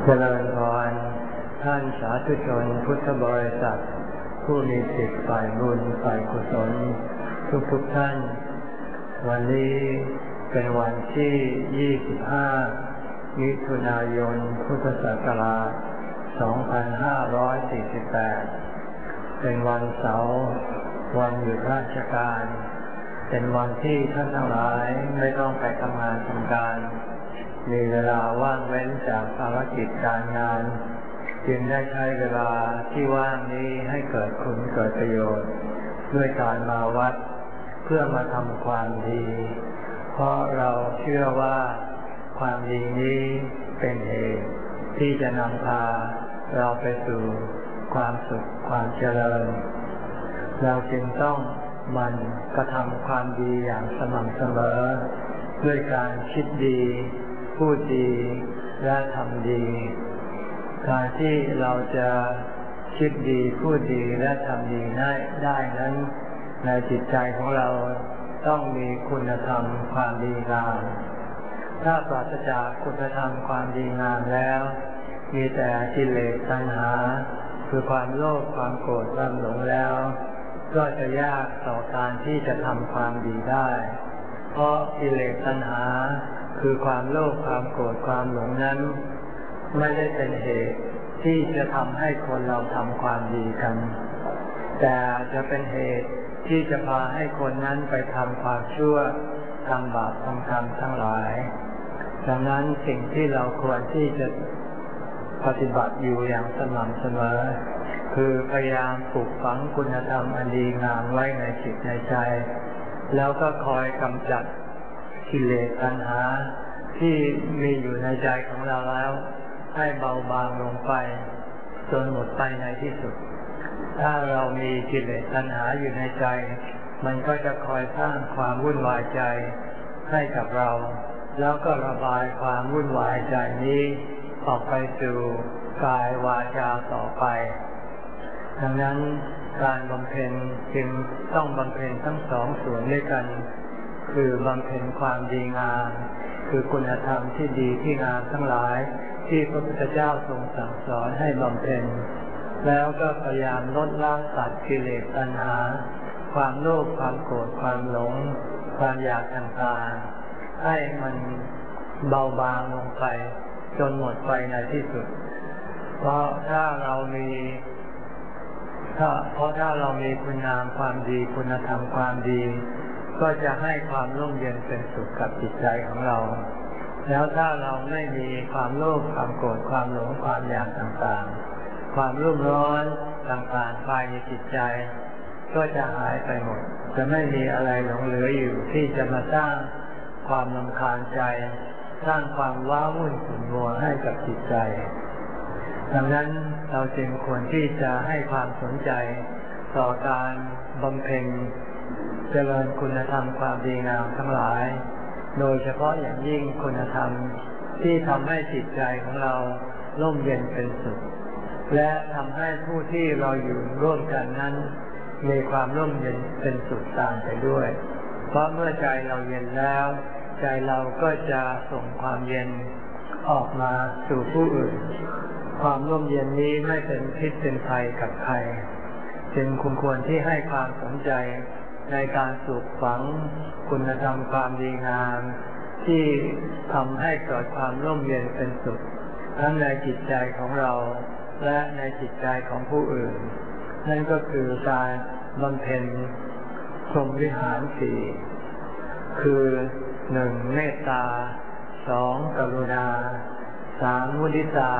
เจริญพรท่านสาธุชนพุทธบริษัทผู้มีจิตฝ่ายบุญฝ่ายกุศลทุกท่านวันนี้เป็นวันที่25มิถุนายนพุทธศักราช2548เป็นวันเสาร์วันหยุดราชการเป็นวันที่ท่านทั้งหลายไม่ต้องไปทำงานทำการมีเวลาว่างเว้นจากภารกิจการงานจึงได้ใช้เวลาที่ว่างนี้ให้เกิดคุณเกิดประโยชน์ด้วยการมาวัดเพื่อมาทำความดีเพราะเราเชื่อว่าความดีนี้เป็นเหตุที่จะนำพาเราไปสู่ความสุขความเจริญเราจึงต้องหมั่นกระทำความดีอย่างสม่ำเสมอด้วยการคิดดีพูดดีและทำดีการที่เราจะคิดดีพูดดีและทำดีได้นั้นในจิตใจของเราต้องมีคุณธรรมความดีงามถ้าปราศจากคุณธรรมความดีงามแล้วมีแต่กิเลสตัณหาคือความโลภความโกรธความหลงแล้วก็จะยากต่อการที่จะทำความดีได้เพราะกิเลสตัณหาคือความโลภความโกรธความหลงนั้นไม่ได้เป็นเหตุที่จะทำให้คนเราทำความดีกันแต่จะเป็นเหตุที่จะพาให้คนนั้นไปทำความชั่วทำบาปทำกรรมทั้งหลายดังนั้นสิ่งที่เราควรที่จะปฏิบัติอยู่อย่างสม่ำเสมอคือพยายามปลูกฝังคุณธรรมอันดีงามไว้ในจิตในใจแล้วก็คอยกำจัดกิเลสตัณหาที่มีอยู่ในใจของเราแล้วให้เบาบางลงไปจนหมดไปในที่สุดถ้าเรามีกิเลสตัณหาอยู่ในใจมันก็จะคอยสร้างความวุ่นวายใจให้กับเราแล้วก็ระบายความวุ่นวายใจนี้ออกไปสู่กายวาจาต่อไปดังนั้นการบำเพ็ญจึงต้องบำเพ็ญทั้งสองส่วนด้วยกันคือบำเพ็ญความดีงามคือคุณธรรมที่ดีที่งามทั้งหลายที่พระพุทธเจ้าทรงสั่งสอนให้บำเพ็ญแล้วก็พยายามลดละตัดกิเลสตัณหาความโลภความโกรธความหลงความอยากต่างๆให้มันเบาบางลงไปจนหมดไปในที่สุดเพราะถ้าเรามีคุณงามความดีคุณธรรมความดีก็จะให้ความร่มเย็นเป็นสุขกับจิตใจของเราแล้วถ้าเราไม่มีความโลภความโกรธความหลงความอยากต่างๆความรุ่มร้อนต่างๆภายในจิตใจก็จะหายไปหมดจะไม่มีอะไรหลงเหลืออยู่ที่จะมาสร้างความรำคาญใจสร้างความว้าวุ่นขุ่นมัวให้กับจิตใจดังนั้นเราจึงควรที่จะให้ความสนใจต่อการบำเพ็ญเจริญคุณธรรมความดีงามทั้งหลายโดยเฉพาะอย่างยิ่งคุณธรรมที่ทำให้จิตใจของเราร่มเย็นเป็นสุขและทำให้ผู้ที่เราอยู่ร่วมกันนั้นมีความร่มเย็นเป็นสุขตามไปด้วยเพราะเมื่อใจเราเย็นแล้วใจเราก็จะส่งความเย็นออกมาสู่ผู้อื่นความร่มเย็นนี้ไม่เป็นพิษเป็นภัยกับใครจึงควรที่ให้ความสนใจในการปลูกฝังคุณธรรมความดีงามที่ทำให้เกิดความร่มเย็นเป็นสุขทั้งในจิตใจของเราและในจิตใจของผู้อื่นนั่นก็คือการบำเพ็ญพรหมวิหารสี่คือ1. เมตตา 2. กรุณา 3. มุทิตา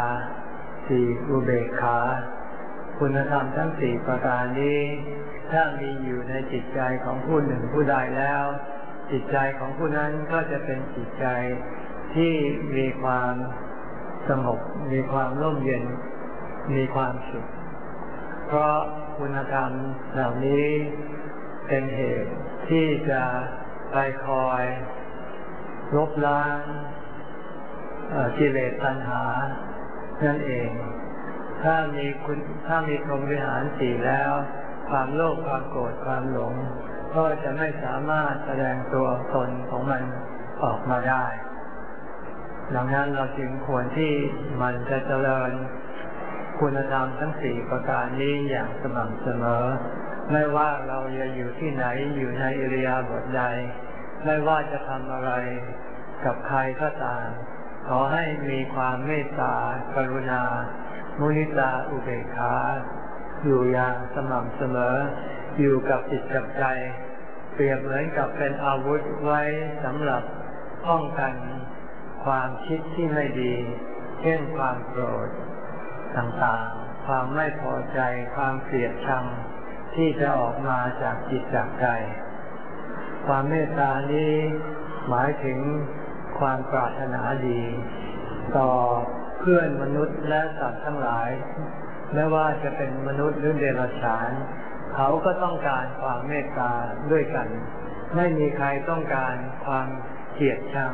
4. อุเบกขาคุณธรรมทั้ง4ประการนี้ถ้ามีอยู่ในจิตใจของผู้หนึ่งผู้ใดแล้วจิตใจของผู้นั้นก็จะเป็นจิตใจที่มีความสงบมีความร่มเย็นมีความสุขเพราะคุณธรรมเหล่านี้เป็นเหตุที่จะไปคอยลบล้างกิเลสตัณหานั่นเองถ้ามีพรหมวิหารสี่แล้วความโลภความโกรธความหลงก็จะไม่สามารถแสดงตัวตนของมันออกมาได้ดังนั้นเราจึงควรที่มันจะเจริญคุณธรรมทั้ง4ประการนี้อย่างสม่ำเสมอไม่ว่าเราจะอยู่ที่ไหนอยู่ในอิริยาบถใดไม่ว่าจะทำอะไรกับใครก็ตามขอให้มีความเมตตากรุณามุทิตาอุเบกขาอยู่อย่างสม่ำเสมออยู่กับจิตกับใจเปรียบเหมือนกับเป็นอาวุธไว้สำหรับป้องกันความคิดที่ไม่ดีเช่นความโกรธต่างๆความไม่พอใจความเกลียดชังที่จะออกมาจากจิตจากใจความเมตตานี้หมายถึงความปรารถนาดีต่อเพื่อนมนุษย์และสัตว์ทั้งหลายไม่ว่าจะเป็นมนุษย์หรือเดรัจฉานเขาก็ต้องการความเมตตาด้วยกันไม่มีใครต้องการความเกลียดชัง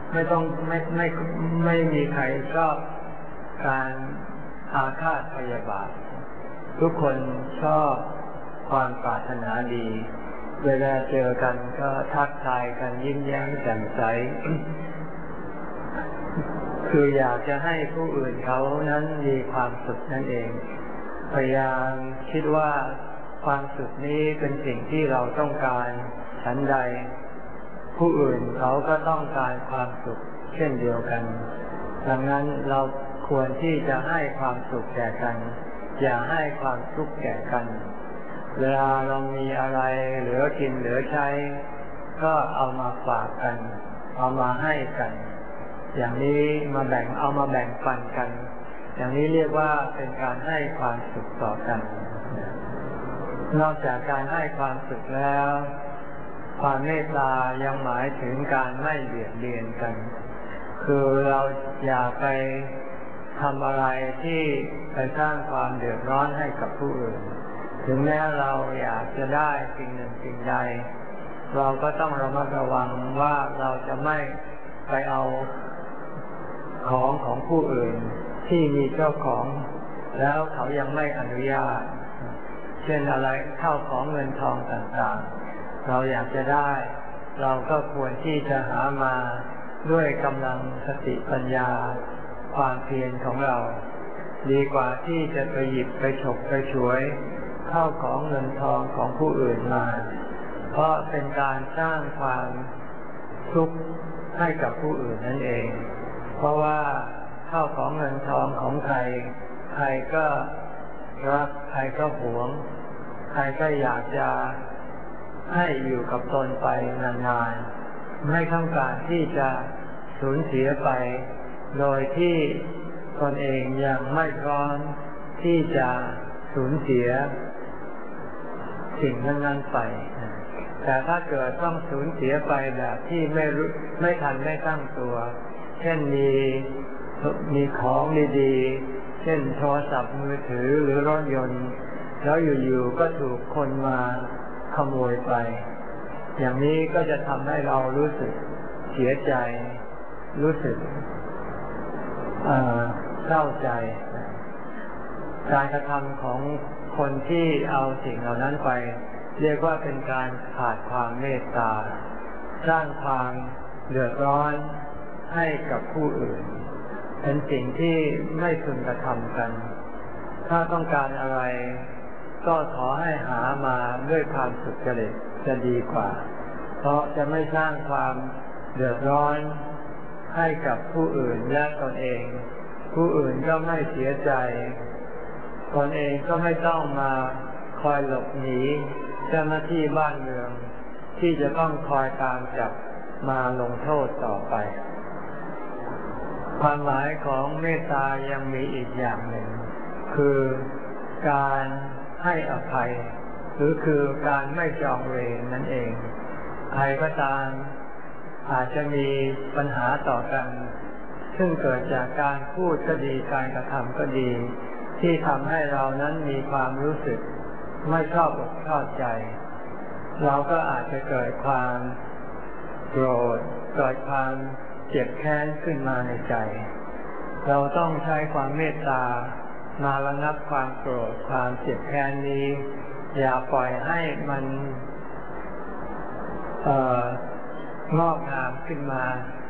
ไม่มีใครชอบการอาฆาตพยาบาททุกคนชอบความปรารถนาดีเวลาเจอกันก็ทักทายกันยิ้มแย้มแจ่มใส คืออยากจะให้ผู้อื่นเขานั้นมีความสุขนั่นเองพยายามคิดว่าความสุขนี้เป็นสิ่งที่เราต้องการฉันใดผู้อื่นเขาก็ต้องการความสุขเช่นเดียวกันดังนั้นเราควรที่จะให้ความสุขแก่กันอย่าให้ความทุกข์แก่กันเวลาเรามีอะไรเหลือกินเหลือใช้ก็เอามาฝากกันเอามาให้กันอย่างนี้เอามาแบ่งปันกันอย่างนี้เรียกว่าเป็นการให้ความสุขต่อกันนอกจากการให้ความสุขแล้วความเมตตายังหมายถึงการไม่เบียดเบียนกันคือเราอย่าไปทำอะไรที่ไปสร้างความเดือดร้อนให้กับผู้อื่นถึงแม้เราอยากจะได้สิ่งหนึ่งสิ่งใดเราก็ต้องระมัดระวังว่าเราจะไม่ไปเอาของผู้อื่นที่มีเจ้าของแล้วเขายังไม่อนุญาตเช่นอะไรข้าวของเงินทองต่างๆเราอยากจะได้เราก็ควรที่จะหามาด้วยกำลังสติปัญญาความเพียรของเราดีกว่าที่จะไปหยิบไปฉกไปฉวยข้าวของเงินทองของผู้อื่นมาเพราะเป็นการสร้างความทุกข์ให้กับผู้อื่นนั่นเองเพราะว่าข้าวของเงินทองของใครใครก็รักใครก็หวงใครก็อยากจะให้อยู่กับตนไปนานๆไม่ต้องการที่จะสูญเสียไปโดยที่ตนเองยังไม่พร้อมที่จะสูญเสียสิ่งนั้นๆไปแต่ถ้าเกิดต้องสูญเสียไปแบบที่ไม่ทันได้ตั้งตัวเช่นมีของดีๆเช่นโทรศัพท์มือถือหรือรถยนต์แล้วอยู่ๆก็ถูกคนมาขโมยไปอย่างนี้ก็จะทำให้เรารู้สึกเสียใจรู้สึกเศร้าใจการกระทำของคนที่เอาสิ่งเหล่านั้นไปเรียกว่าเป็นการขาดความเมตตาสร้างความเดือดร้อนให้กับผู้อื่นเป็นสิ่งที่ไม่พึงกระทำกันถ้าต้องการอะไรก็ขอให้หามาด้วยความสุจริตจะดีกว่าเพราะจะไม่สร้างความเดือดร้อนให้กับผู้อื่นและตนเองผู้อื่นก็ไม่เสียใจตนเองก็ไม่ต้องมาคอยหลบหนีเจ้าหน้าที่บ้านเมืองที่จะต้องคอยตามจับมาลงโทษต่อไปความหมายของเมตตายังมีอีกอย่างหนึ่งคือการให้อภัยหรือคือการไม่จองเวรนั่นเองใครก็ตามอาจจะมีปัญหาต่อกันซึ่งเกิดจากการพูดก็ดีการกระทำก็ดีที่ทำให้เรานั้นมีความรู้สึกไม่ชอบอกชอบใจเราก็อาจจะเกิดความโกรธเกิดความเจ็บแค้นขึ้นมาในใจเราต้องใช้ความเมตตามาระงับความโกรธความเจ็บแค้นนี้อย่าปล่อยให้มันงอกงามขึ้นมา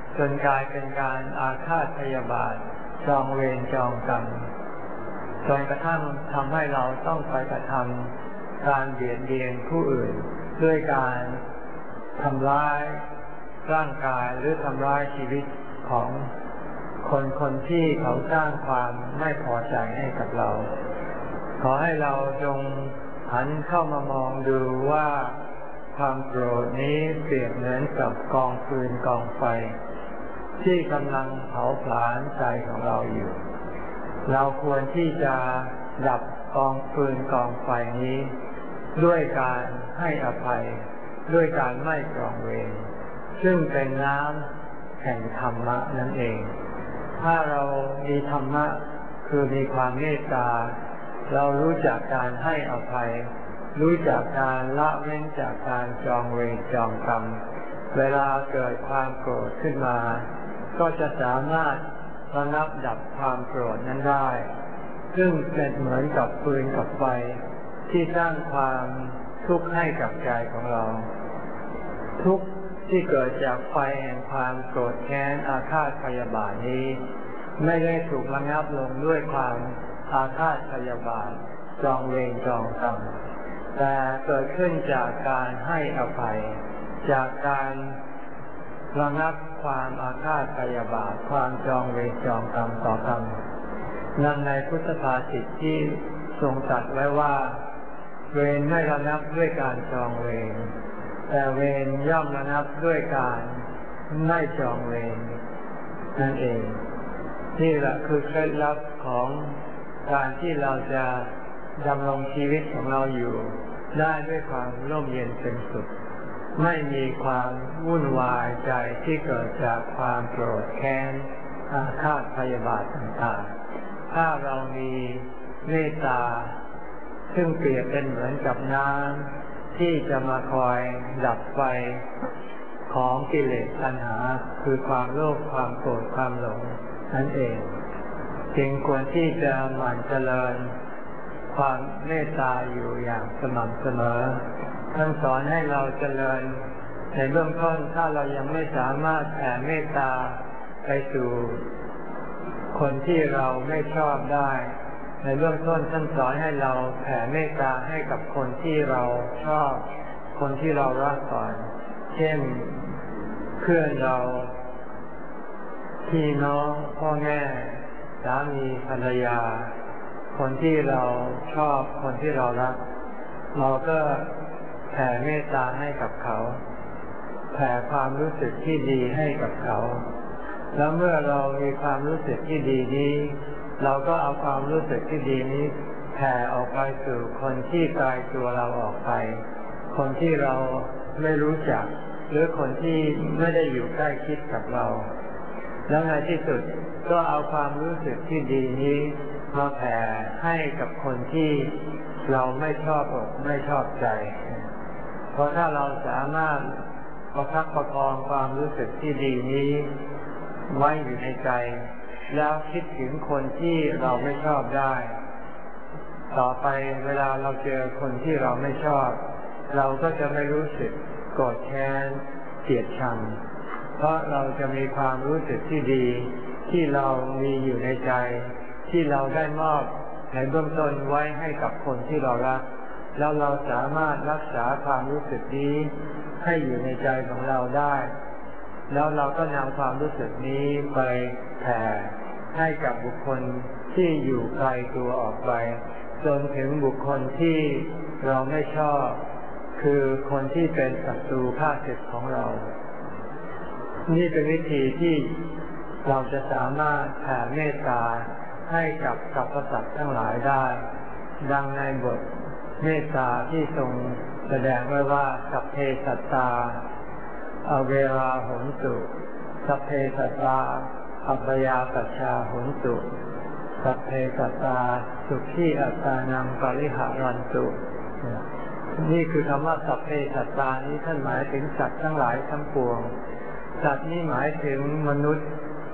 จนกลายเป็นการอาฆาตพยาบาทจองเวรจองกรรมจนกระทั่งทำให้เราต้องไปกระทำการเบียดเบียนผู้อื่นด้วยการทำร้ายร่างกายหรือทำร้ายชีวิตของคนที่เขาสร้างความไม่พอใจให้กับเราขอให้เราจงหันเข้ามามองดูว่าความโกรธนี้เปรียบเหมือนกับกองฟืนกองไฟที่กำลังเผาผลาญใจของเราอยู่เราควรที่จะดับกองฟืนกองไฟนี้ด้วยการให้อภัยด้วยการไม่จองเวรซึ่งเป็นน้ำแห่งธรรมะนั่นเองถ้าเรามีธรรมะคือมีความเมตตาเรารู้จักการให้อภัยรู้จักการละเว้นจากการจองเวรจองกรรมเวลาเกิดความโกรธขึ้นมาก็จะสามารถระงับดับความโกรธนั้นได้ซึ่งเป็นเหมือนกับฟืนกับไฟที่สร้างความทุกข์ให้กับใจของเราทุกข์ที่เกิดจากไฟแห่งความโกรธแค้นอาฆาตพยาบาทนี้ไม่ได้ถูกระงับลงด้วยความอาฆาตพยาบาทจองเวรจองกรรมแต่เกิดขึ้นจากการให้อภัยจากการระงับความอาฆาตพยาบาทความจองเวรจองกรรมต่อกันนั่นในพุทธภาษิตที่ทรงตรัสไว้ว่าเวรไม่ระงับด้วยการจองเวรแต่เวรย่อมระงับด้วยการไม่จองเวรนั่นเองนี่แหละคือเคล็ดลับของการที่เราจะดำรงชีวิตของเราอยู่ได้ด้วยความร่มเย็นเป็นสุขไม่มีความวุ่นวายใจที่เกิดจากความโกรธแค้นอาฆาตพยาบาทต่างๆถ้าเรามีเมตตาซึ่งเปรียบเป็นเหมือนกับน้ำที่จะมาคอยดับไฟของกิเลสตัณหาคือความโลภความโกรธความหลงนั่นเองจึงควรที่จะหมั่นเจริญความเมตตาอยู่อย่างสม่ำเสมอท่านสอนให้เราเจริญในเบื้องต้นถ้าเรายังไม่สามารถแผ่เมตตาไปสู่คนที่เราไม่ชอบได้ในเบื้องต้นท่านสอนให้เราแผ่เมตตาให้กับคนที่เราชอบคนที่เรารักก่อนเช่นเพื่อนเราพี่น้องพ่อแม่สามีภรรยาคนที่เราชอบคนที่เรารักเราก็แผ่เมตตาให้กับเขาแผ่ความรู้สึกที่ดีให้กับเขาแล้วเมื่อเรามีความรู้สึกที่ดีนี้เราก็เอาความรู้สึกที่ดีนี้แผ่ออกไปสู่คนที่ไกลตัวเราออกไปคนที่เราไม่รู้จักหรือคนที่ไม่ได้อยู่ใกล้ชิดกับเราแล้วในที่สุดก็เอาความรู้สึกที่ดีนี้มาแผ่ให้กับคนที่เราไม่ชอบอกไม่ชอบใจเพราะถ้าเราสามารถประคับประคองความรู้สึกที่ดีนี้ไว้อยู่ในใจแล้วคิดถึงคนที่เราไม่ชอบได้ต่อไปเวลาเราเจอคนที่เราไม่ชอบเราก็จะไม่รู้สึกโกรธแค้นเกลียดชังเพราะเราจะมีความรู้สึกที่ดีที่เรามีอยู่ในใจที่เราได้มอบในเบื้องต้นไว้ให้กับคนที่เรารักแล้วเราสามารถรักษาความรู้สึกนี้ให้อยู่ในใจของเราได้แล้วเราก็นำความรู้สึกนี้ไปแผ่ให้กับบุคคลที่อยู่ไกลตัวออกไปจนถึงบุคคลที่เราไม่ชอบคือคนที่เป็นศัตรูข้าศึกของเรานี่เป็นวิธีที่เราจะสามารถแผ่เมตตาให้กับสรรพสัตว์ทั้งหลายได้ดังในบทเมตตาที่ทรงแสดงไว้ว่าสัพเพสัตตาอเวราโหนตุสัพเพสัตตาอัปยาปัชชาโหนตุสัพเพสัตตาสุขีอัตตานังปริหารันตุนี่คือคำว่าสัพเพสัตตานี้ท่านหมายถึงสัตว์ทั้งหลายทั้งปวงสัตว์นี้หมายถึงมนุษย์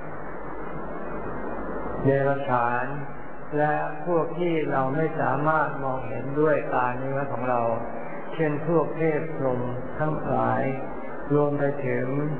เดรัจฉานและพวกที่เราไม่สามารถมองเห็นด้วยตาเนื้อของเราเช่นพวกเทพพรหมทั้งหลายรวมไปถึง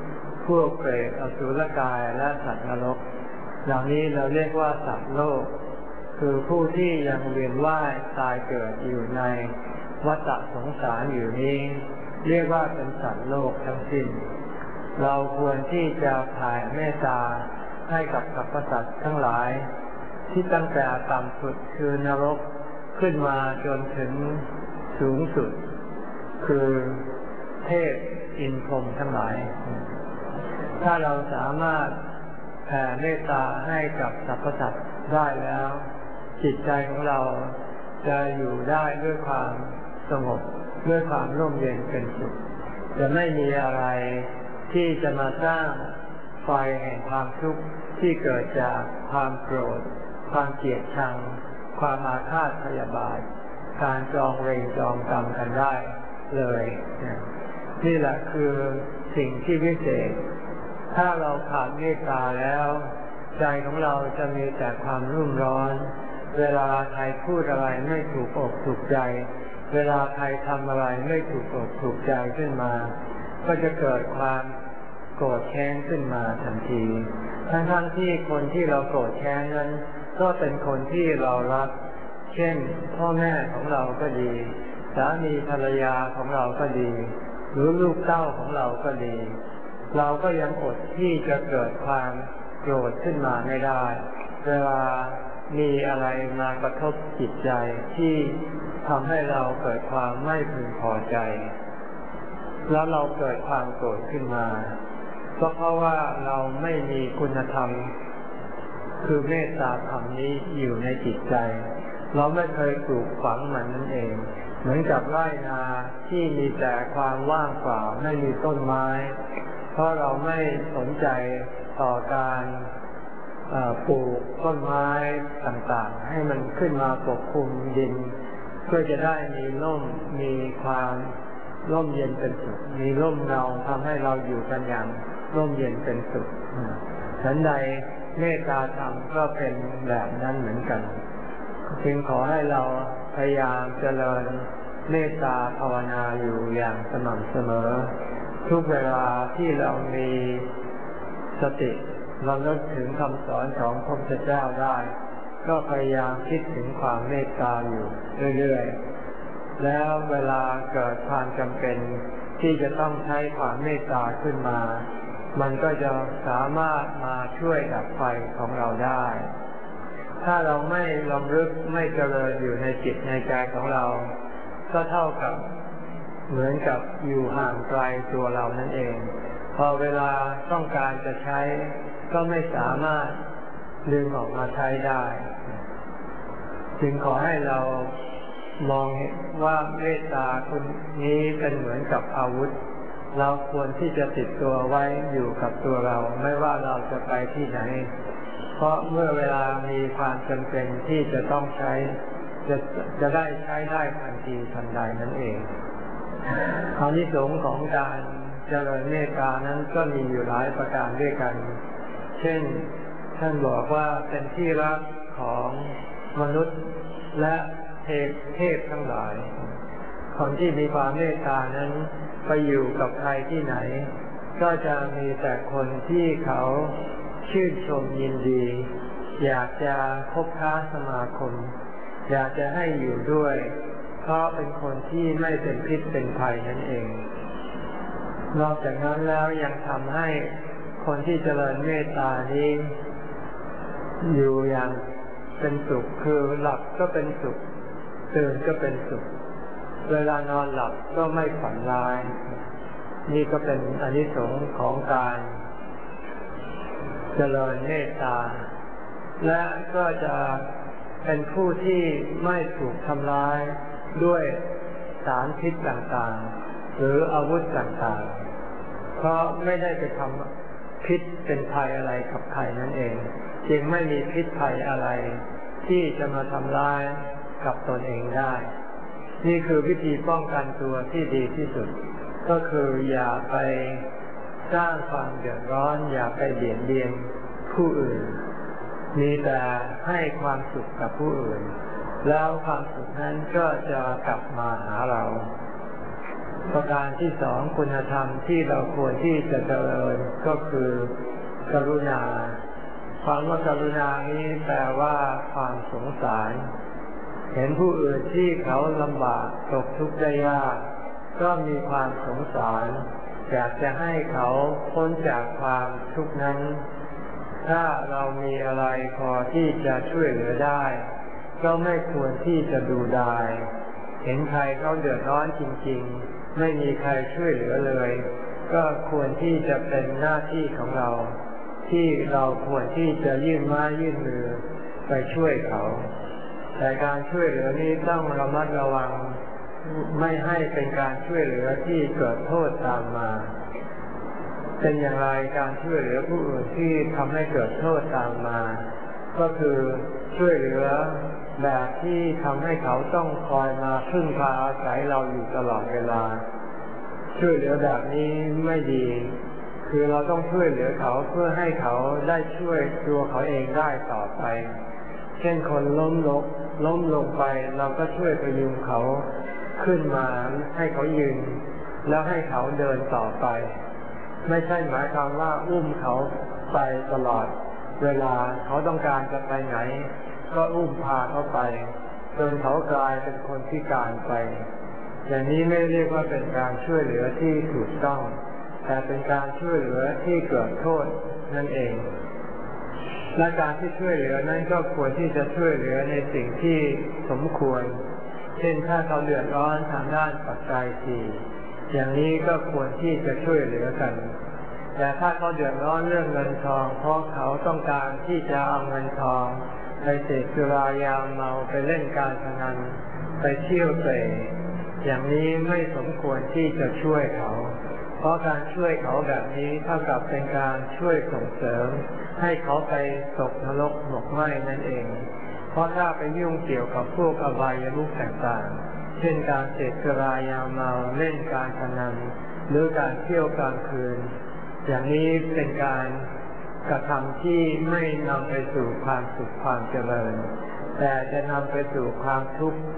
พวกเปรตอสุรกายและสัตว์นรกเหล่านี้เราเรียกว่าสัตว์โลกคือผู้ที่ยังเวียนว่ายตายเกิดอยู่ในวัฏสงสารอยู่นี้เรียกว่าเป็นสัตว์โลกทั้งสิ้นเราควรที่จะแผ่เมตตาให้กับสรรพสัตว์ทั้งหลายที่ตั้งแต่ต่ำสุดคือนรกขึ้นมาจนถึงสูงสุดคือเทพอินทร์พรหมทั้งหลายถ้าเราสามารถแผ่เมตตาให้กับสรรพสัตว์ได้แล้วจิตใจของเราจะอยู่ได้ด้วยความสงบด้วยความร่มเย็นเป็นสุขจะไม่มีอะไรที่จะมาสร้างไฟแห่งความทุกข์ที่เกิดจากความโกรธความเกลียดชังความอาฆาตพยาบาทการจองเวรจองกรรมกันได้เลยนี่แหละคือสิ่งที่วิเศษถ้าเราขาดเมตตาแล้วใจของเราจะมีแต่ความรุ่มร้อนเวลาใครพูดอะไรไม่ถูกอกถูกใจเวลาใครทำอะไรไม่ถูกอกถูกใจขึ้นมาก็จะเกิดความโกรธแค้นขึ้นมาทันทีทั้งที่คนที่เราโกรธแค้นนั้นก็เป็นคนที่เรารักเช่นพ่อแม่ของเราก็ดีสามีภรรยาของเราก็ดีหรือลูกเต้าของเราก็ดีเราก็ยังอดที่จะเกิดความโกรธขึ้นมาไม่ได้เวลามีอะไรมากระทบจิตใจที่ทำให้เราเกิดความไม่พึงพอใจแล้วเราเกิดความโกรธขึ้นมาก็เพราะว่าเราไม่มีคุณธรรมคือเมตตาธรรมนี้อยู่ในจิตใจเราไม่เคยปลูกฝังมันนั่นเองเหมือนกับไร่นาที่มีแต่ความว่างเปล่าไม่มีต้นไม้เพราะเราไม่สนใจต่อการปลูกต้นไม้ต่างๆให้มันขึ้นมาปกคลุมดินเพื่อจะได้มีร่มมีความร่มเย็นเป็นสุขมีร่มเงาทำให้เราอยู่กันอย่างร่มเย็นเป็นสุขฉันใดเมตตาธรรมก็เป็นแบบนั้นเหมือนกันจึงขอให้เราพยายามเจริญเมตตาภาวนาอยู่อย่างสม่ำเสมอทุกเวลาที่เรามีสติเราเลิกถึงคำสอนของพระพุทธเจ้าได้ก็พยายามคิดถึงความเมตตาอยู่เรื่อยๆแล้วเวลาเกิดความจำเป็นที่จะต้องใช้ความเมตตาขึ้นมามันก็จะสามารถมาช่วยดับไฟของเราได้ถ้าเราไม่รำลึกไม่เจริญอยู่ในจิตในใจของเราก็เท่ากับเหมือนกับอยู่ห่างไกลตัวเรานั่นเองพอเวลาต้องการจะใช้ก็ไม่สามารถดึงออกมาใช้ได้จึงขอให้เรามองว่าเมตตาคุณนี้เป็นเหมือนกับอาวุธเราควรที่จะติดตัวไว้อยู่กับตัวเราไม่ว่าเราจะไปที่ไหนเพราะเมื่อเวลามีความจำเป็นที่จะต้องใช้จะได้ใช้ได้ทันทีทันใดนั่นเองอานิสงส์ของการเจริญเมตตานั้นก็มีอยู่หลายประการด้วยกันเช่นท่านบอกว่าเป็นที่รักของมนุษย์และเทพทั้งหลายคนที่มีความเมตตานั้นไปอยู่กับใครที่ไหนก็จะมีแต่คนที่เขาชื่นชมยินดีอยากจะคบค้าสมาคมอยากจะให้อยู่ด้วยเพราะเป็นคนที่ไม่เป็นพิษเป็นภัยนั่นเองนอกจากนั้นแล้วยังทำให้คนที่เจริญเมตตานี้อยู่อย่างเป็นสุขคือหลับก็เป็นสุขตื่นก็เป็นสุขเวลานอนหลับก็ไม่ฝันร้ายนี่ก็เป็นอานิสงส์ของการเจริญเมตตาและก็จะเป็นผู้ที่ไม่ถูกทำร้ายด้วยสารพิษต่างๆหรืออาวุธต่างๆเพราะไม่ได้ไปทำพิษเป็นภัยอะไรกับใครนั่นเองจึงไม่มีพิษภัยอะไรที่จะมาทำร้ายกับตนเองได้นี่คือวิธีป้องกันตัวที่ดีที่สุดก็คืออย่าไปสร้างความเดือดร้อนอย่าไปเบียดเบียนผู้อื่นมีแต่ให้ความสุขกับผู้อื่นแล้วความสุขนั้นก็จะกลับมาหาเราประการที่สองคุณธรรมที่เราควรที่จะเจริญก็คือกรุณาความว่ากรุณานี้แปลว่าความสงสารเห็นผู้อื่นที่เขาลำบากตกทุกข์ได้ยากก็มีความสงสารอยากจะให้เขาพ้นจากความทุกข์นั้นถ้าเรามีอะไรพอที่จะช่วยเหลือได้ก็ไม่ควรที่จะดูดายเห็นใครเขาเดือดร้อนจริงๆไม่มีใครช่วยเหลือเลยก็ควรที่จะเป็นหน้าที่ของเราที่เราควรที่จะยื่นไม้ยื่นมือไปช่วยเขาแต่การช่วยเหลือนี้ต้องระมัดระวังไม่ให้เป็นการช่วยเหลือที่เกิดโทษตามมาเป็นอย่างไรการช่วยเหลือผู้อื่นที่ทำให้เกิดโทษตามมาก็คือช่วยเหลือแบบที่ทำให้เขาต้องคอยมาพึ่งพาอาศัยเราอยู่ตลอดเวลาช่วยเหลือแบบนี้ไม่ดีคือเราต้องช่วยเหลือเขาเพื่อให้เขาได้ช่วยตัวเขาเองได้ต่อไปเช่นคนล้มลงไปเราก็ช่วยพยุงเขาขึ้นมาให้เขายืนแล้วให้เขาเดินต่อไปไม่ใช่หมายความว่าอุ้มเขาไปตลอดเวลาเขาต้องการจะไปไหนก็อุ้มพาเขาไปจนเขากลายเป็นคนพิการไปอย่างนี้ไม่เรียกว่าเป็นการช่วยเหลือที่ถูกต้องแต่เป็นการช่วยเหลือที่เกิดโทษนั่นเองและการที่ช่วยเหลือนั้นก็ควรที่จะช่วยเหลือในสิ่งที่สมควรเช่นถ้าเขาเดือดร้อนทางด้านปัจจัยสี่อย่างนี้ก็ควรที่จะช่วยเหลือกันแต่ถ้าเขาเดือดร้อนเรื่องเงินทองเพราะเขาต้องการที่จะเอาเงินทองไปเสพสุรายาเมาไปเล่นการพนันไปเที่ยวเตะอย่างนี้ไม่สมควรที่จะช่วยเขาเพราะการช่วยเขาแบบนี้เท่ากับเป็นการช่วยส่งเสริมให้เขาไปตกนรกหมกไหม้นั่นเองเพราะถ้าไปยุ่งเกี่ยวกับพวกอบายมุขต่างๆเช่นการเสพสุรายาเมาเล่นการพนันหรือการเที่ยวกลางคืนอย่างนี้เป็นการกระทำที่ไม่นำไปสู่ความสุขความเจริญแต่จะนำไปสู่ความทุกข์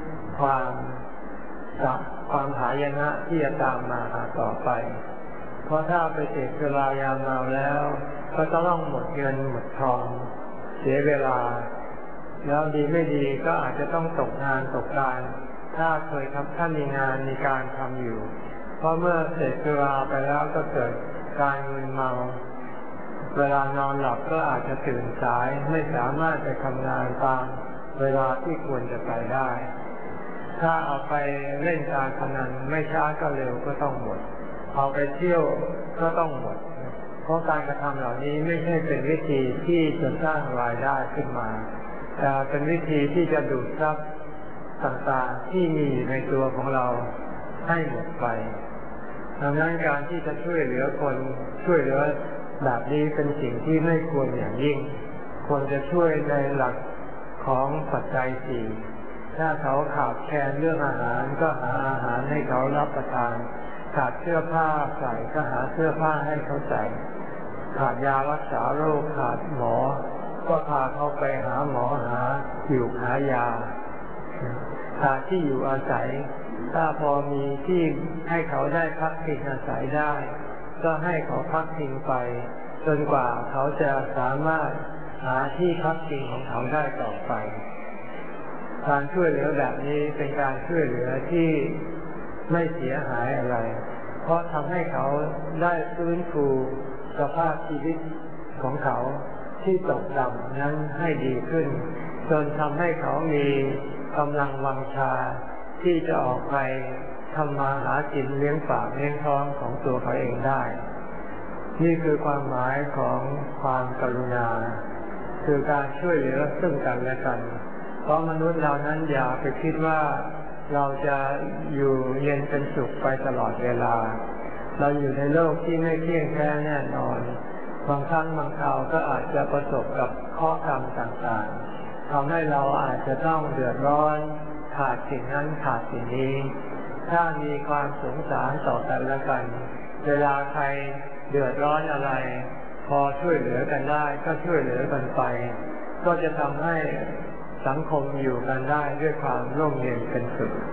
ความหายนะที่จะตามมาต่อไปเพราะถ้าไปเสพสุรายาเมาแล้วก็จะต้องหมดเงินหมดทองเสียเวลาแล้วดีไม่ดีก็อาจจะต้องตกงานตกการถ้าเคยถ้ามีงานมีการทำอยู่เพราะเมื่อเสพสุราไปแล้วก็เกิดการมึนเมาเวลานอนหลับก็อาจจะตื่นสายไม่สามารถไปทำงานตามเวลาที่ควรจะไปได้ถ้าเอาไปเล่นการพนันไม่ช้าก็เร็วก็ต้องหมดเอาไปเที่ยวก็ต้องหมดเพราะการกระทำเหล่านี้ไม่ใช่เป็นวิธีที่จะสร้างรายได้ขึ้นมาแต่เป็นวิธีที่จะดูดทรัพย์ต่างๆที่มีในตัวของเราให้หมดไปดังนั้นการที่จะช่วยเหลือคนช่วยเหลือแบบนี้เป็นสิ่งที่ไม่ควรอย่างยิ่งควรจะช่วยในหลักของปัจจัยสี่ถ้าเขาขาดแคลนเรื่องอาหารก็หาอาหารให้เขารับประทานขาดเสื้อผ้าใส่ก็หาเสื้อผ้าให้เขาใส่ขาดยารักษาโรคขาดหมอก็พาเขาไปหาหมอหาอยู่หายาขาดที่อยู่อาศัยถ้าพอมีที่ให้เขาได้พักพิงอาศัยได้ก็ให้เขาพักพิงไปจนกว่าเขาจะสามารถหาที่พักพิงของเขาได้ต่อไปการช่วยเหลือแบบนี้เป็นการช่วยเหลือที่ไม่เสียหายอะไรเพราะทำให้เขาได้ฟื้นฟูสภาพชีวิตของเขาที่ตกต่ำนั้นให้ดีขึ้นจนทำให้เขามีกำลังวังชาที่จะออกไปทำมาหากินเลี้ยงปากเลี้ยงท้องของตัวเขาเองได้นี่คือความหมายของความกรุณาคือการช่วยเหลือซึ่งกันและกันเพราะมนุษย์เรานั้นอย่าไปคิดว่าเราจะอยู่เย็นเป็นสุขไปตลอดเวลาเราอยู่ในโลกที่ไม่เที่ยงแท้แน่นอนบางครั้งบางคราวก็อาจจะประสบกับข้อกรรมต่างๆทำให้เราอาจจะต้องเดือดร้อนขาดสิ่งนั้นขาดสิ่งนี้ถ้ามีความสงสารต่อกันและกันเวลาใครเดือดร้อนอะไรพอช่วยเหลือกันได้ก็ช่วยเหลือกันไปก็จะทำให้สังคมอยู่กันได้ด้วยความร่มเย็นเป็นสุข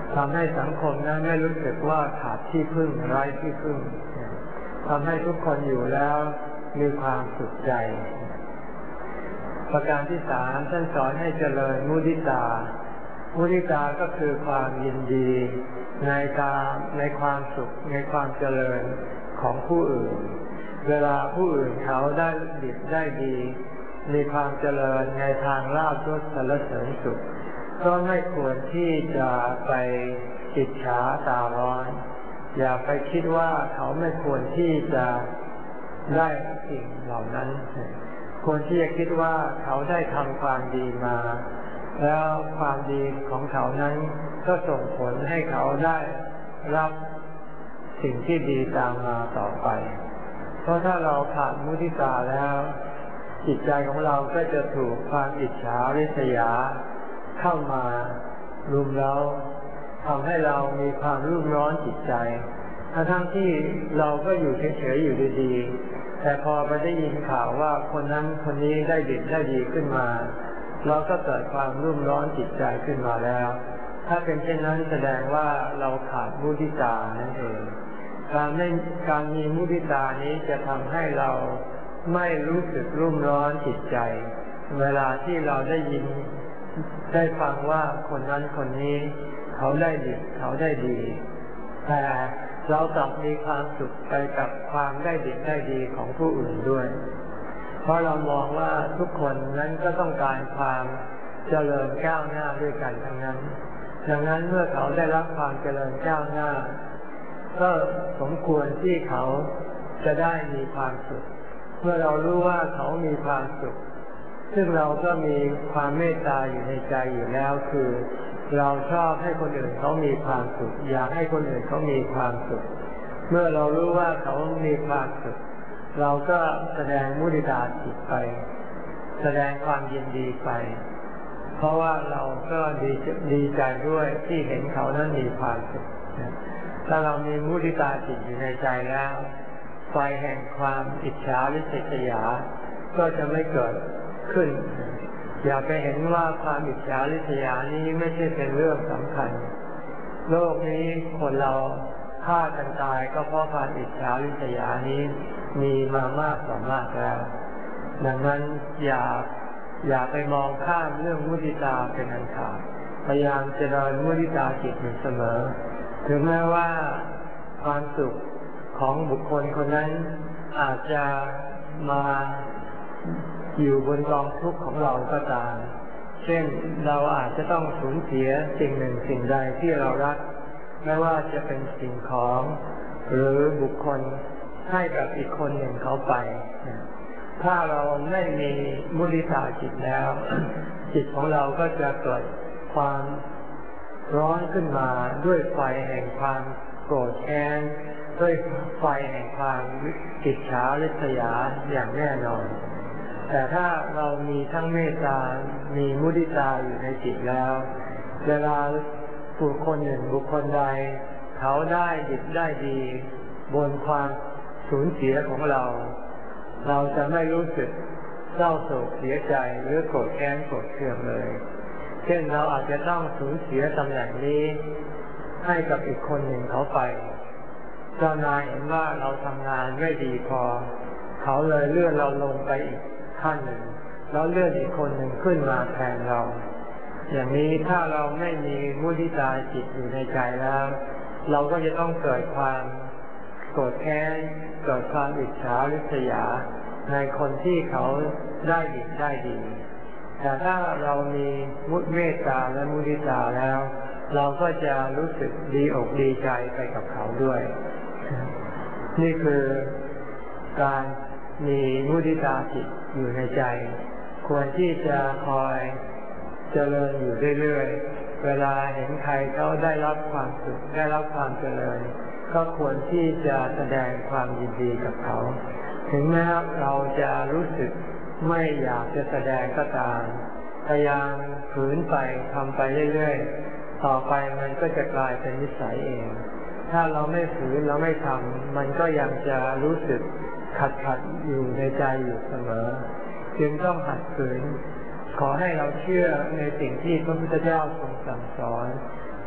ทำให้สังคมนั้นไม่รู้สึกว่าขาดที่พึ่งไร้ที่พึ่งทำให้ทุกคนอยู่แล้วมีความสุขใจประการที่สามท่านสอนให้เจริญมุทิตามุทิตาก็คือความยินดีในความสุขในความเจริญของผู้อื่นเวลาผู้อื่นเขาได้ดีได้ดีมีความเจริญในทางลาภยศสรรเสริญสุขก็ไม่ควรที่จะไปอิจฉาตาร้อนอย่าไปคิดว่าเขาไม่ควรที่จะได้สิ่งเหล่านั้นควรที่จะคิดว่าเขาได้ทำความดีมาแล้วความดีของเขานั้นก็ส่งผลให้เขาได้รับสิ่งที่ดีตามมาต่อไปเพราะถ้าเราขาดมุทิตาแล้วจิตใจของเราก็จะถูกความอิจฉาริษยาเข้ามารุมเร้าทำให้เรามีความรุ่มร้อนจิตใจทั้งที่เราก็อยู่เฉยๆอยู่ดีๆแต่พอไปได้ยินข่าวว่าคนนั้นคนนี้ได้ดีขึ้นมาเราก็เกิดความรุ่มร้อนจิตใจขึ้นมาแล้วถ้าเป็นเช่นนั้นแสดงว่าเราขาดมุทิตานั่นเองการมีมุทิตานี้จะทำให้เราไม่รู้สึกรุ่มร้อนจิตใจเวลาที่เราได้ฟังว่าคนนั้นคนนี้เขาได้ดีแต่เรากลับมีความสุขไปกับความได้ดีของผู้อื่นด้วยเพราะเรามองว่าทุกคนนั้นก็ต้องการความเจริญก้าวหน้าด้วยกันทั้งนั้นดังนั้นเมื่อเขาได้รับความเจริญก้าวหน้าก็สมควรที่เขาจะได้มีความสุขเมื่อเรารู้ว่าเขามีความสุขซึ่งเราก็มีความเมตตาอยู่ในใจอยู่แล้วคือเราชอบให้คนอื่นเขามีความสุขอยากให้คนอื่นเขามีความสุขเมื่อเรารู้ว่าเขามีความสุขเราก็แสดงมุทิตาจิตไปแสดงความยินดีไปเพราะว่าเราก็ดีใจด้วยที่เห็นเขานั้นมีความสุขถ้าเรามีมุทิตาจิตอยู่ในใจแล้วไฟแห่งความอิจฉาริษยาก็จะไม่เกิดขึ้นอย่าไปเห็นว่าความอิจฉาริษยานี้ไม่ใช่เป็นเรื่องสำคัญโลกนี้คนเราฆ่ากันตายก็เพราะความอิจฉาริษยานี้มีมามากต่อมากแล้วดังนั้นอย่าไปมองข้ามเรื่องมุทิตาเป็นอันขาดพยายามเจริญมุทิตาจิตอยู่เสมอถึงแม้ว่าความสุขของบุคคลคนนั้นอาจจะมาอยู่บนกองทุกข์ของเราก็ตามเช่นเราอาจจะต้องสูญเสียสิ่งหนึ่งสิ่งใดที่เรารักไม่ว่าจะเป็นสิ่งของหรือบุคคลให้กับอีกคนหนึ่งเขาไปถ้าเราไม่มีมุทิตาจิตแล้วจิตของเราก็จะเกิดความร้อนขึ้นมาด้วยไฟแห่งความโกรธแค้นด้วยไฟแห่งความอิจฉาริษยาอย่างแน่นอนแต่ถ้าเรามีทั้งเมตตามีมุทิตาอยู่ในจิตแล้วเวลาบุคคลหนึ่งบุคคลใดเขาได้ดีบนความสูญเสียของเราจะไม่รู้สึกเศร้าโศกเสียใจหรือโกรธแค้นโกรธเคืองเลยเช่นเราอาจจะต้องสูญเสียตำแหน่งนี้ให้กับอีกคนหนึ่งเขาไปเจ้านายเห็นว่าเราทำงานไม่ดีพอเขาเลยเลื่อนเราลงไปอีกขั้นหนึ่งแล้วเลื่อนอีกคนหนึ่งขึ้นมาแทนเราอย่างนี้ถ้าเราไม่มีมุทิตาจิตอยู่ในใจแล้วเราก็จะต้องเกิดความโกรธแค้นเกิดความอิจฉาริษยาในคนที่เขาได้ดีแต่ถ้าเรามีเมตตาและมุทิตาแล้วเราก็จะรู้สึกดีอกดีใจไปกับเขาด้วยนี่คือการมีมุทิตาจิตอยู่ในใจควรที่จะคอยเจริญอยู่เรื่อยๆเวลาเห็นใครเขาได้รับความสุขได้รับความเจริญก็ควรที่จะแสดงความยินดีกับเขาถึงแม้เราจะรู้สึกไม่อยากจะแสดงก็ตามพยายามฝืนไปทำไปเรื่อยๆต่อไปมันก็จะกลายเป็นนิสัยเองถ้าเราไม่ฝืนเราไม่ทำมันก็ยังจะรู้สึกขัดอยู่ในใจอยู่เสมอจึงต้องหัดฝืนขอให้เราเชื่อในสิ่งที่พระพุทธเจ้าทรงสั่งสอน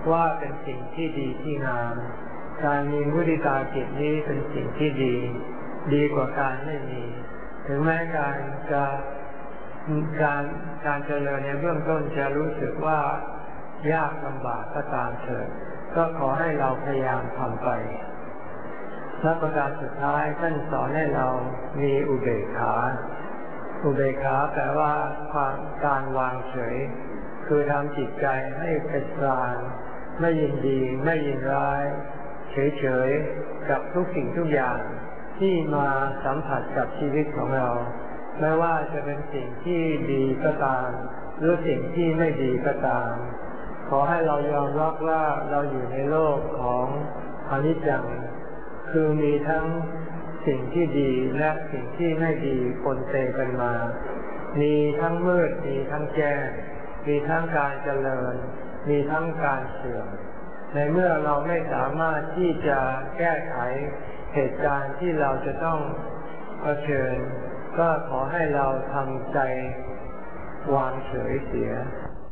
ว่าเป็นสิ่งที่ดีที่งามการมีมุทิตาจิตนี้เป็นสิ่งที่ดีกว่าการไม่มีถึงแม้การเจริญในเบื้องต้นจะรู้สึกว่ายากลำบากก็ตามเถิดก็ขอให้เราพยายามทำไปและประการสุดท้ายท่านสอนให้เรามีอุเบกขาแปลว่าการวางเฉยคือทำจิตใจให้เป็นกลางไม่ยินดีไม่ยินร้ายเฉยๆกับทุกสิ่งทุกอย่างที่มาสัมผัสกับชีวิตของเราไม่ว่าจะเป็นสิ่งที่ดีก็ตามหรือสิ่งที่ไม่ดีก็ตามขอให้เรายอมรับว่าเราอยู่ในโลกของอนิจจังคือมีทั้งสิ่งที่ดีและสิ่งที่ไม่ดีปนเปกันมามีทั้งมืดมีทั้งแจ้งมีทั้งการเจริญมีทั้งการเสื่อมในเมื่อเราไม่สามารถที่จะแก้ไขเหตุการณ์ที่เราจะต้องเผชิญก็ขอให้เราทำใจวางเฉยเสีย